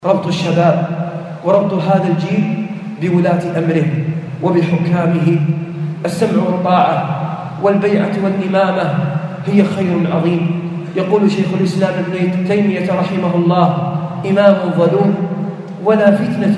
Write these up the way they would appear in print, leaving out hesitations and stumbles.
ربط الشباب وربط هذا الجيل بولاة أمره وبحكامه. السمع والطاعة والبيعة والإمامة هي خير عظيم. يقول شيخ الإسلام ابن تيمية رحمه الله: إمام ظلوم ولا فتنة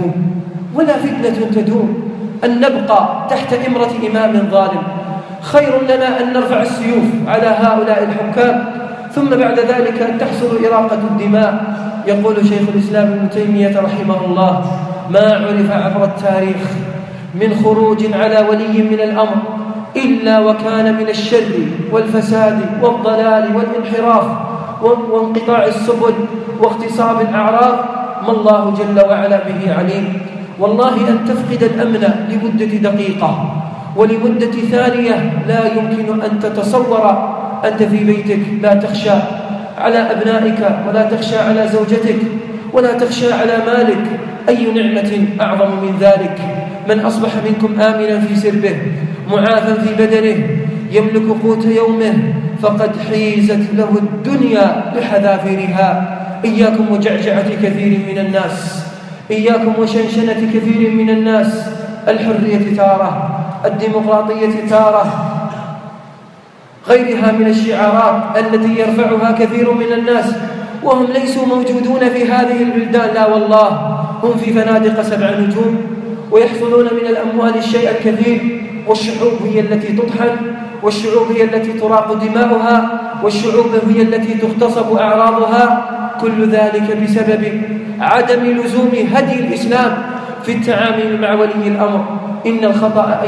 تدوم أن نبقى تحت إمرة إمام ظالم خير لنا أن نرفع السيوف على هؤلاء الحكام ثم بعد ذلك أن تحصل إراقة الدماء. يقول شيخ الإسلام ابن تيمية رحمه الله: ما عرف عبر التاريخ من خروج على ولي من الأمر إلا وكان من الشر والفساد والضلال والانحراف وانقطاع السبل واغتصاب الأعراض ما الله جل وعلا به عليم. والله أن تفقد الأمن لمدة دقيقة ولمدة ثانية لا يمكن أن تتصور. أنت في بيتك لا تخشى على أبنائك ولا تخشى على زوجتك ولا تخشى على مالك. أي نعمة أعظم من ذلك؟ من أصبح منكم آمنا في سربه معافا في بدنه يملك قوت يومه فقد حيزت له الدنيا بحذافيرها. إياكم وجعجعة كثير من الناس، إياكم وشنشنة كثير من الناس. الحرية تارة، الديمقراطية تارة، غيرها من الشعارات التي يرفعها كثير من الناس وهم ليسوا موجودون في هذه البلدان. لا والله، هم في فنادق 7 نجوم ويحصلون من الأموال الشيء الكثير. والشعوب هي التي تطحن، والشعوب هي التي تراق دماؤها، والشعوب هي التي تغتصب أعراضها. كل ذلك بسبب عدم لزوم هدي الإسلام في التعامل مع ولي الأمر. إن الخطأ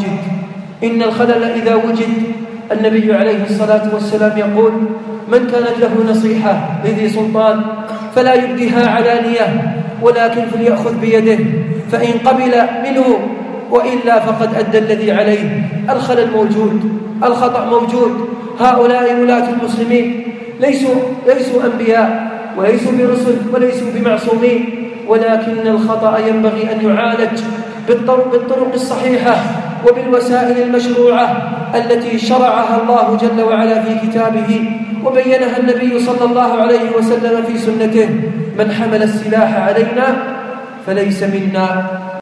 إذا وجد النبي عليه الصلاة والسلام يقول: من كانت له نصيحة لذي سلطان فلا يبديها علانية ولكن فليأخذ بيده فإن قبل منه وإلا فقد أدى الذي عليه. الخلل موجود، الخطأ موجود. هؤلاء ولاة المسلمين ليسوا أنبياء وليسوا برسل وليسوا بمعصومين، ولكن الخطأ ينبغي أن يعالج بالطرق الصحيحة وبالوسائل المشروعة التي شرعها الله جل وعلا في كتابه وبينها النبي صلى الله عليه وسلم في سنته. من حمل السلاح علينا فليس منا.